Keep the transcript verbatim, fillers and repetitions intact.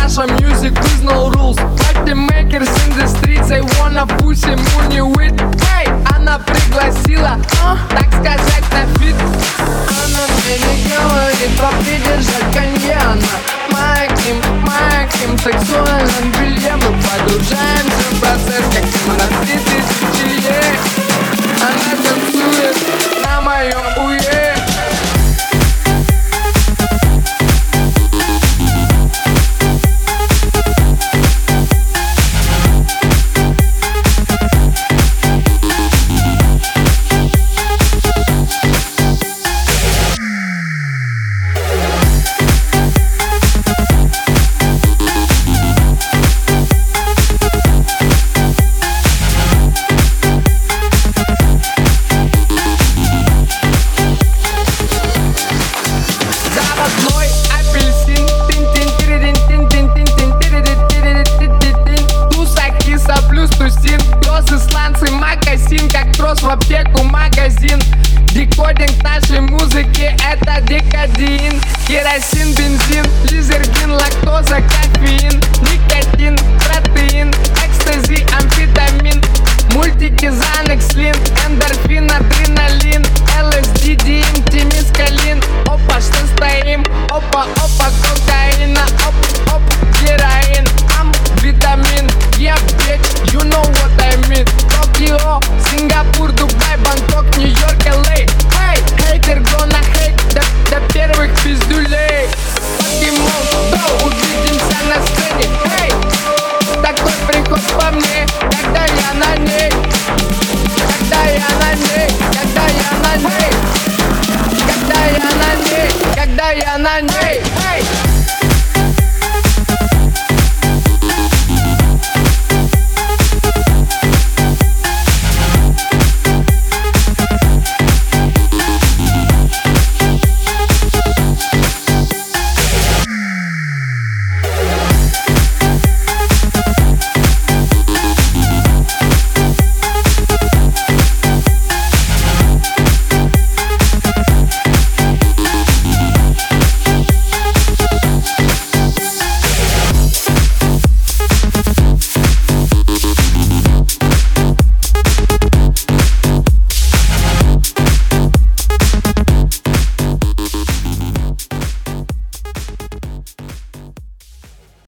Russia music with no rules. Party makers in the streets, they wanna pussy money with. Hey, она пригласила, uh, так сказать, на фит. Она мне не говорит про придержать кальяна. Моим, моим сексуальным бельем мы погружаемся в процесс, как на три тысячи лет. Она танцует на моем уе. В аптеку, магазин. Декодинг нашей музыки — это декадин. Керосин, бензин, лизергин, лактоза, кофеин, никотин, протеин, экстази, амфетамин, мультики, Занекс, Лин, эндорфин, адреналин, ЛСД, ДМТ, мескалин. Опа, что стоим? Опа, опа, кокаина, оп, оп, героин, ам, витамин, yeah, bitch, you know what I mean. Токио, Сингапур, Дубай, Бангкок, Нью-Йорк, Эл Эй. Эй, хейтер gonna hate до, до первых пиздюлей. Покемон, то увидимся на сцене. Эй, такой приход по мне, когда я на ней. Когда я на ней, когда я на ней. Когда я на ней, когда я на ней.